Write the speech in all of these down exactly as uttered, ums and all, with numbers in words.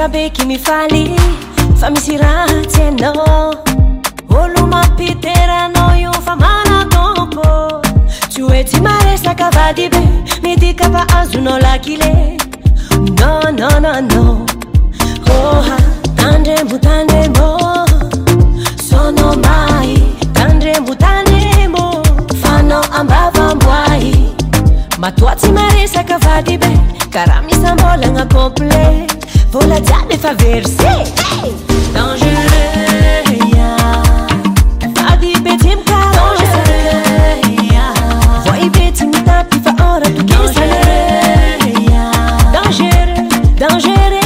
saber que me fale fa misy raha tsy hainao olo mampiteranao io fa manatompo tsy hoe tsy maresaka vady be midika fa azonao lakile no no no no oha tandremo tandremo sono mai tandremo tandremo fanao ambavamboahy matoa tsy maresaka vady be karaha misambolagna complet vola jiaby efa verse dangereux vady be tsy mikarosa voy be tsy mitapy fa ora tokisana dangereux dangereux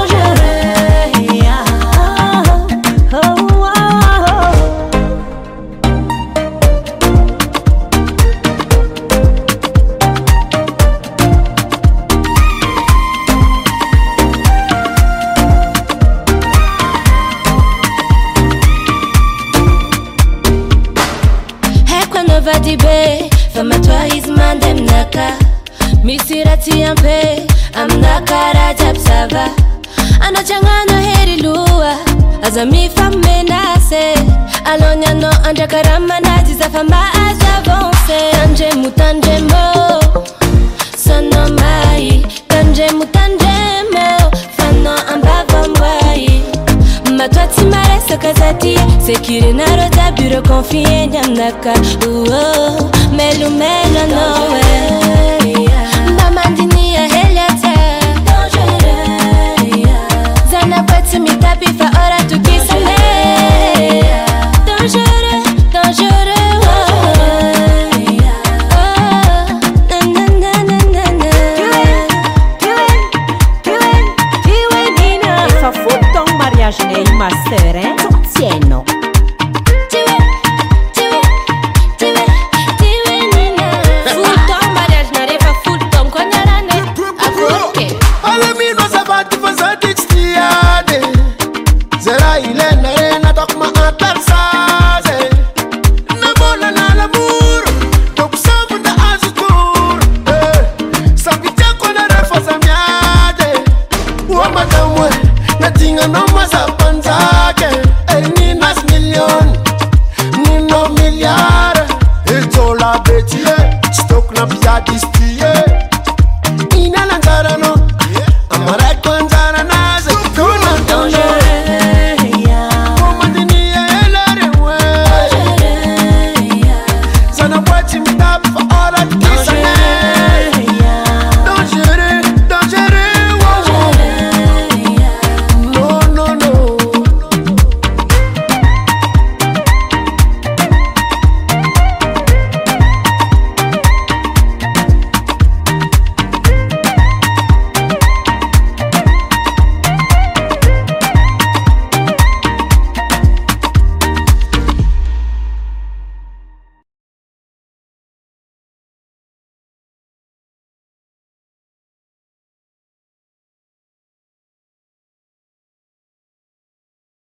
vady be fa matoa izy mande aminaka misy raha tsy ampy aminaka raha jiaby sava anatriagnano hery loha aza mifamenase alony anao andraka raha manazy za fa mahazo avance tandremo tandremo sono mai tandremo tandremo fanao ambavamboahy matoa tsy maresaka zaty sekirinareo jiaby reo confieny aminaka melo melo anao e